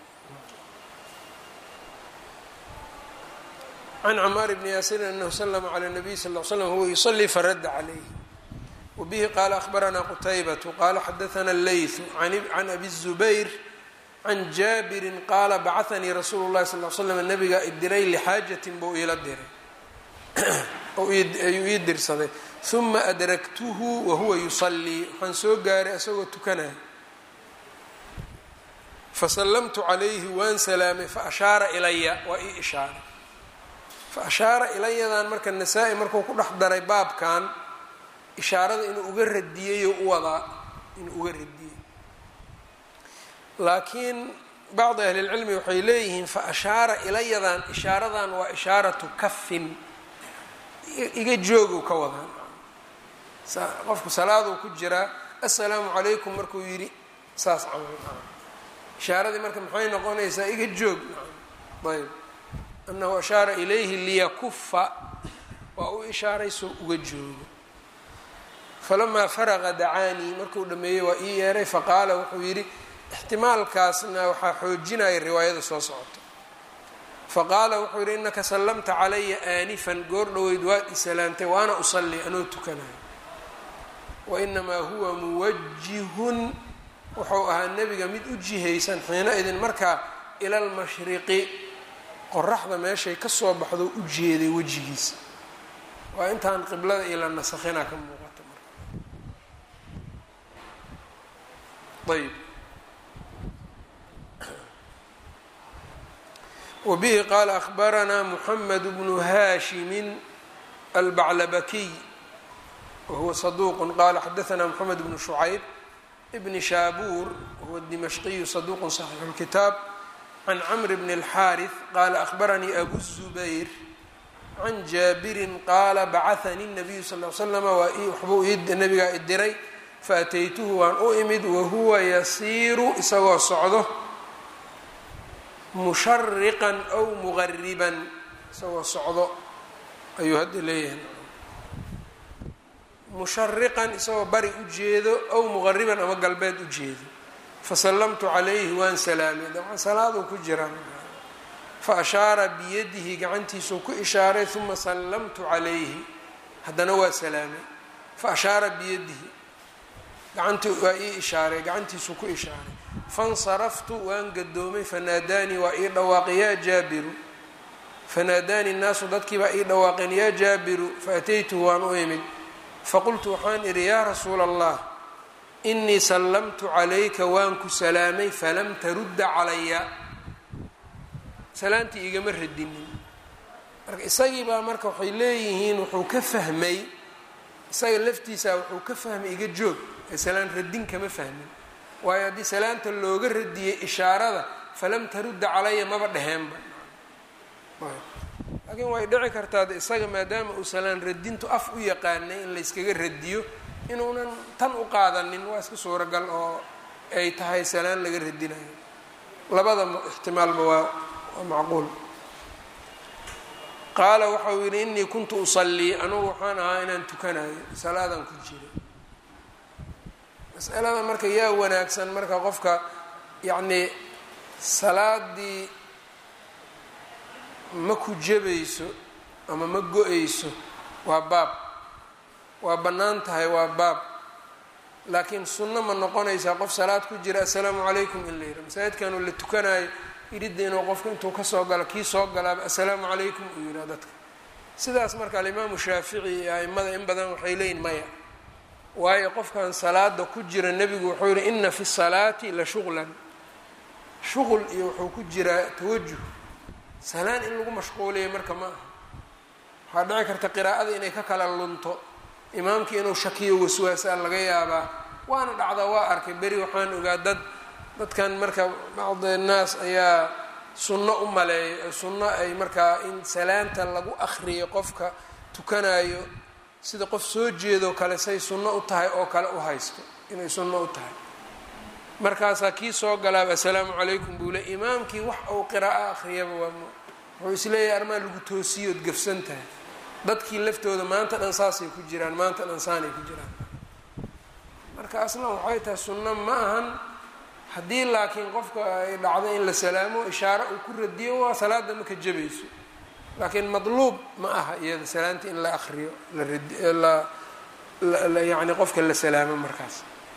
can camaar bni yaasirin anahu slma cala الnabiy sal ll slam huwa yusalii faradda calayh. wabihi qaala ahbaranaa qutaybatu qaala xadaana اleyثu can abi الzubayr can jaabirin qaala bacanii rasuulu اlahi sal l slam nabigaa idiray lixaajatin buu iila diray ayuu ii dirsaday. uma adraktuhu wahuwa yusalii, waxaan soo gaaray isagoo tukanaya. fasallamtu calayhi waan salaamay faashaara ilaya, waa ii ishaaray. faashaara ilayadan marka nasaa-i markuu ku dhex daray baabkan ishaarada inuu uga radiyeyoo u wadaa inuu uga radiyey. laakiin bacdi ahli lcilmi waxay leeyihiin faashaara ilayadan ishaaradan waa ishaaratu kafin, iga joogow ka wadaan. qofku salaaduu ku jiraa assalaamu calaykum markuu yidhi saas camal ishaaradii marka maxay noqonaysaa iga joog. ayb anahu ashaara ilayhi liyakufa, waa u ishaaray soo uga joogo. falamaa faraqa dacaanii, markuu dhameeyey waa ii yeeray. faqaala wuxuu yidhi ixtimaalkaasna waxaa xoojinaya riwaayada soo socota. faqaala wuxuu yidhi inaka sallamta calaya aanifan, goor dhoweyd waad isalaamtay waana usalli anoo tukanayo. wainamaa huwa muwajihun, wuxuu ahaa nebiga mid u jihaysan xiina idin markaa ila almashriqi, qoraxda meeshay ka soo baxdo u jeeday wejigiisa. waa intaan qiblada iyo la nasakhina ka muuqata marka. ayb wabihi qaala ahbaranaa muxamed bnu haashimin albaclabakiy wahuwa saduuq qaala xadaanaa moxamed bnu shucayb bni shaabuur wahuwa dimashqiyu saduuq saxiixu lkitaab can camr bn اlxaariث qaala ahbaranii abu الzubayr can jaabirin qaala bacahanii الnabiyu sal l slama waxbuu nabigaa idiray faataytuhu waan u imid wahuwa yasiiru isagoo socdo mushariqan aw mugariban, isagoo socdo ayuu hadda leeyahay. mushariqan isagoo bari u jeedo aw mugariban ama galbeed u jeedo. fasallamtu calayhi waan salaamay, dabcan salaaduu ku jiraa. faashaara biyadihi, gacantiisuu ku ishaaray. uma sallamtu calayhi, haddana waa salaamay. faashaara biyadihi, gacantii waa ii ishaaray, gacantiisuu ku ishaaray. fansaraftu waan gadoomay fanaadaanii waa ii dhawaaqay yaa jaabiru fanaadaanii الnaasu dadkii baa ii dhawaaqeen yaa jaabiru faataytuhu waan u imid faqultu waxaan idhi yaa rasuula allah inii sallamtu calayka waan ku salaamay falam tarudda calaya salaantii igama radinin marka isagii baa marka waxay leeyihiin wuxuu ka fahmay isaga laftiisa wuxuu ka fahmay iga joog ee salaan radin kama fahmin waayo haddii salaanta looga radiyey ishaarada falam tarudda calaya maba dheheenba laakiin way dhici kartaa isaga maadaama uu salaan radintu af u yaqaanay in layskaga radiyo inuunan tan u qaadanin waa iska suuragal oo ay tahay salaan laga radinayo labada ixtimaalba waa macquul qaala waxa uu yidhi inii kuntu usallii anugu waxaan ahaa inaan tukanayo salaadan ku jiray mas'alada marka yaa wanaagsan marka qofka yacnii salaadii ma ku jabayso ama ma go-ayso waa baab waa bannaan tahay waa baab laakiin sunno ma noqonaysaa qof salaad ku jira assalaamu calaykum in la yidhi masaajidkanuu la tukanayo iridda inuu qofka intuu kasoo galo kii soo galaaba assalaamu calaykum uu yidhaha dadka sidaas marka alimaamu shaafici iyo a'immada in badan waxay leeyihin maya waayo qofkan salaada ku jira nebigu wuxuu yihi ina fi salaati la shuqlan shuqul iyo wuxuu ku jiraa tawajuh salaan in lagu mashquuliyo marka ma aha waxaa dhici karta qiraa'ada inay ka kala lunto imaamkii inuu shakiyo waswaasaa laga yaabaa waana dhacdaa waa arkay beri waxaan ogaa dadkan marka bacdi naas ayaa sunno u maleeya sunno ay markaa in salaanta lagu akriyo qofka tukanayo sida qof soo jeedoo kale say sunno u tahay oo kale u haysto inay sunno u tahay markaasaa kii soo galaaba assalaamu calaykum buu le imaamkii wax uu qiraa'o akhriyaba waa wuxuu isleeyahay armaa lagu toosiyood gafsan tahay dadkii laftooda maanta dhan saasay ku jiraan maanta dhan saanay ku jiraan marka aslan waxay tahay sunno ma ahan haddii laakiin qofka ay dhacdo in la salaamo ishaaro uu ku radiyo waa salaada ma ka jabayso laakiin madluub ma aha iyada salaanta in la akriyo yani qofka la salaamo markaas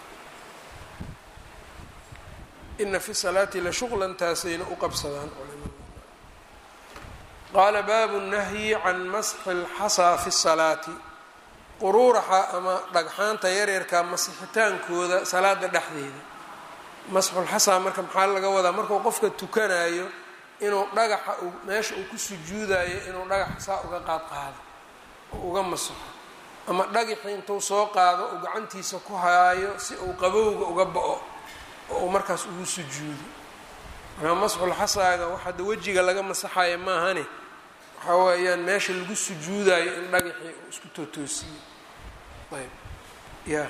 ina fi salaati la shuqlan taasayna u qabsadaan culimada qaala baabu nahyi can masxi اlxasaa fi الsalaati quruuraxa ama dhagxaanta yaryarka masixitaankooda salaada dhexdeeda masxulxasaa marka maxaa laga wadaa markuu qofka tukanayo inuu dhagaxa meesha uu ku sujuudayo inuu dhagaxa saa uga qaado oo uga masaxo ama dhagaxii intuu soo qaado uu gacantiisa ku haayo si uu qabowga uga ba-o oo uu markaas ugu sujuudo markaa masxulxasaaga waxaada wejiga laga masaxayo maahane waxaa weeyaan meesha lagu sujuudayo in dhagaxii uu isku tootoosiyo ayb ya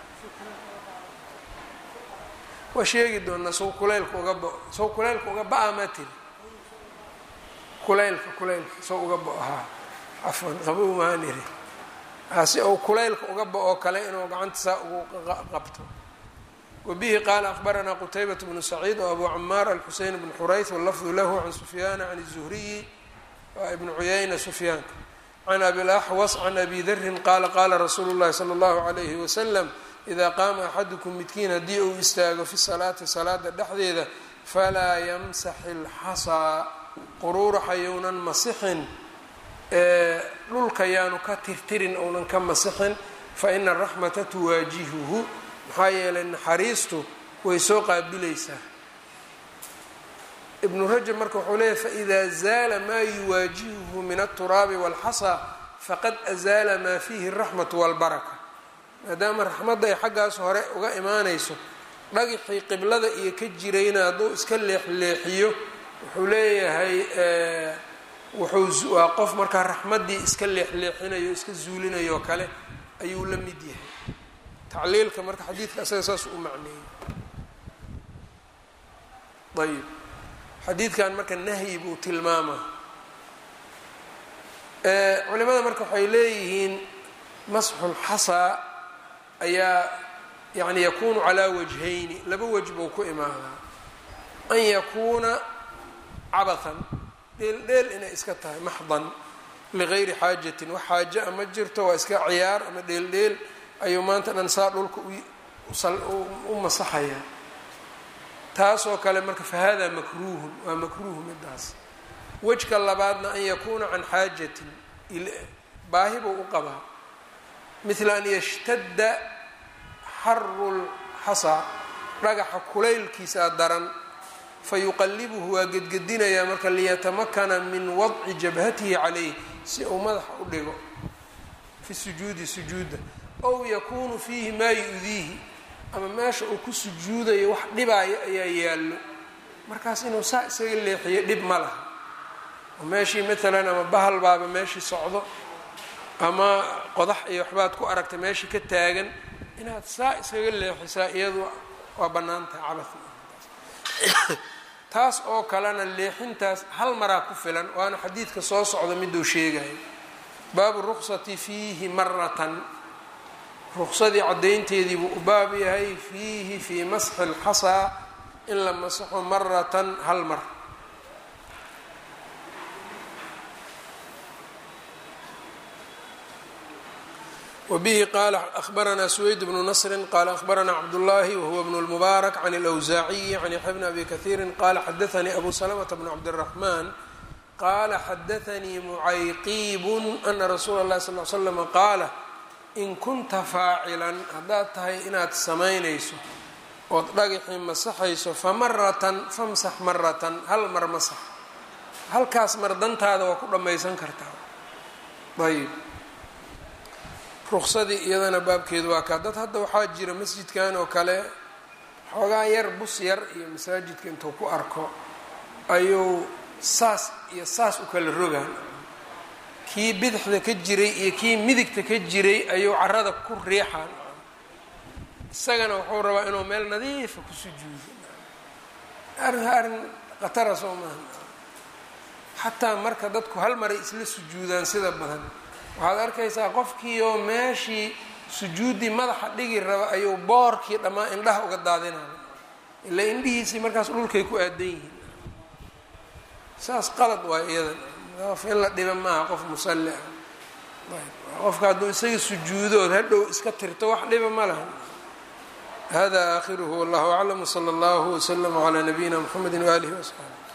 waa sheegi doonaa saw kulaylka uga bao saw kulaylka uga ba-a maa tiri kulaylka saw uga bao haa cafwan qabow mahaan iri si ou kulaylka uga ba-oo kale inuu gacanta saa ugu qabto wabihi qaala akhbaranaa qutaybat bnu saciid o abu camaar alxuseyn bn xurayth wallafdu lahu can sufyaana can الzuhriyi waa ibnu cuyayna sufyaanka can abi laxwas can abi darin qaala qaala rasuulu llahi salى اllahu عalayhi wasalam idaa qaama axadukum midkiin haddii uu istaago fi salaati salaada dhexdeeda falaa yamsax ilxasaa quruuraxa younan masixin dhulka yaanu ka tirtirin ounan ka masixin fa ina araxmata tuwaajihuhu maxaa yeelay naxariistu way soo qaabilaysaa ibnu rajab marka wuxuu leeyahy faidaa zaala maa yuwaajihuhu min alturaabi wاlxasaa faqad azaala maa fiihi الraxmatu wاlbaraka maadaama raxmadda ay xaggaas hore uga imaanayso dhagixii qiblada iyo ka jirayna hadduu iska leexleexiyo wuxuu leeyahay waa qof markaa raxmaddii iska leexleexinayo iska zuulinayo oo kale ayuu la mid yahay tacliilka marka xadiidka asaga saas u macneeyey ayib xadiidkan marka nahyi buu tilmaamaa culimada marka waxay leeyihiin masxulxasaa ayaa yani yakunu calaa wajhayni laba wej buu ku imaadaa an yakuuna cabathan dheeldheel inay iska tahay maxdan ligayri xaajatin wax xaaja a ma jirto waa iska ciyaar ama dheeldheel ayuu maanta dhan saa dhulka u masaxayaa taasoo kale marka fahada makruuhun waa makruuhu midaas. wejka labaadna an yakuuna can xaajatin baahi buu u qabaa, mila an yashtadda xaru lxasaa dhagaxa kulaylkiisaa daran fayuqallibuhu waa gedgedinayaa marka liyatamakana min wadci jabhatihi calayh si uu madaxa u dhigo fi sujuudi sujuuda, ow yakuunu fiihi maa yu-diihi ama meesha uu ku sujuudayo wax dhibaayo ayaa yaallo, markaas inuu saa isaga leexiyo dhib ma laha. oo meeshii maalan ama bahal baaba meeshii socdo ama qodax iyo waxbaad ku aragtay meeshii ka taagan, inaad saa iskaga leexisaa iyadu waa bannaan tahay cabas. taas oo kalena leexintaas hal maraa ku filan, waana xadiidka soo socda miduu sheegayo. baabu ruksati fiihi maratan, ruksadii caddaynteedii buu u baab yahay fiihi fii masxi lxasaa in la masaxo maratan hal mar. wbihi qaala ahbaranaa suweyd bnu nasri qaala ahbaranaa cabdullaahi wahuwa bnu lmubaarak can اlawsaaciyi can yaxya bni abi kahiiri qaala xadaanii abu salamata bnu cabdiraxmaan qaala xadaanii mucayqiibun ana rasuula اllahi sal l slama qaala in kunta faacilan haddaad tahay inaad samaynayso ood dhagaxii masaxayso famaratan famsax maratan hal mar masax, halkaas mar dantaada waa ku dhammaysan kartaa. ayb ruksadii iyadana baabkeedu waa kaa. dad hadda waxaa jira masjidkan oo kale xoogaa yar bus yar iyo masaajidka intuu ku arko ayuu saas iyo saas u kala rogaan, kii bidixda ka jiray iyo kii midigta ka jiray ayuu carada ku riixaan, isagana wuxuu rabaa inuu meel nadiifa ku sujuudo. arrin khatara soo maaha. xataa marka dadku hal maray isla sujuudaan sida badan waxaad arkaysaa qofkii oo meeshii sujuuddii madaxa dhigi raba ayuu boorkii dhammaan indhaha uga daadinaya, ilaa indhihiisii markaas dhulkay ku aadan yihiin. saas qalad waa iyadan, in la dhiba maaha qof musalli ah. qofka hadduu isaga sujuudood hadhow iska tirto wax dhiba ma laha. hada aakhiruhu wallahu aclam wsala allahu wslama calaa nabiyina mxamedi waalihi wasaxbi.